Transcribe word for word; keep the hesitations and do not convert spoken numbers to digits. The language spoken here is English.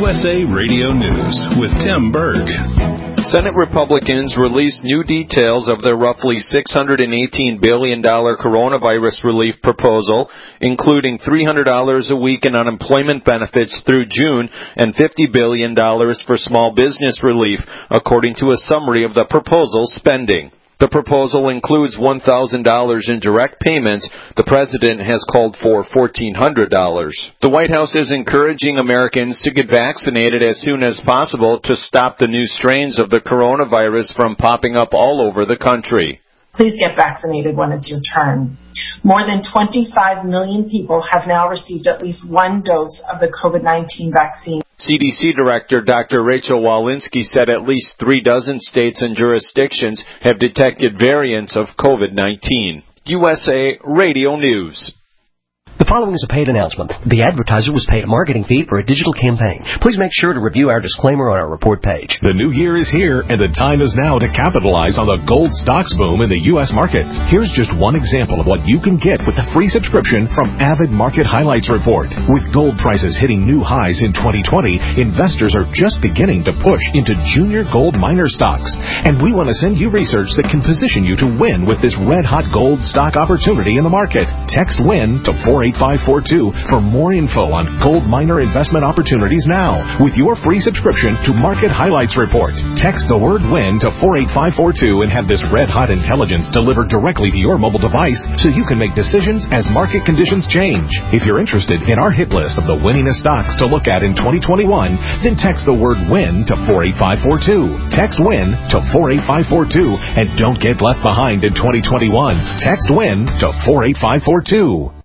U S A Radio News with Tim Berg. Senate Republicans released new details of their roughly six hundred eighteen billion dollars coronavirus relief proposal, including three hundred dollars a week in unemployment benefits through June and fifty billion dollars for small business relief, according to a summary of the proposal's spending. The proposal includes one thousand dollars in direct payments. The president has called for fourteen hundred dollars. The White House is encouraging Americans to get vaccinated as soon as possible to stop the new strains of the coronavirus from popping up all over the country. Please get vaccinated when it's your turn. More than twenty-five million people have now received at least one dose of the COVID nineteen vaccine. C D C Director Doctor Rachel Walensky said at least three dozen states and jurisdictions have detected variants of COVID nineteen. U S A Radio News. The following is a paid announcement. The advertiser was paid a marketing fee for a digital campaign. Please make sure to review our disclaimer on our report page. The new year is here, and the time is now to capitalize on the gold stocks boom in the U S markets. Here's just one example of what you can get with a free subscription from Avid Market Highlights Report. With gold prices hitting new highs in twenty twenty, investors are just beginning to push into junior gold miner stocks. And we want to send you research that can position you to win with this red-hot gold stock opportunity in the market. Text WIN to four eight five four two for more info on gold miner investment opportunities now with your free subscription to Market Highlights Report. Text the word WIN to four eight five four two and have this red-hot intelligence delivered directly to your mobile device so you can make decisions as market conditions change. If you're interested in our hit list of the winningest stocks to look at in twenty twenty-one, then text the word WIN to four eight five four two. Text WIN to four eight five four two and don't get left behind in twenty twenty-one. Text WIN to four eight five four two.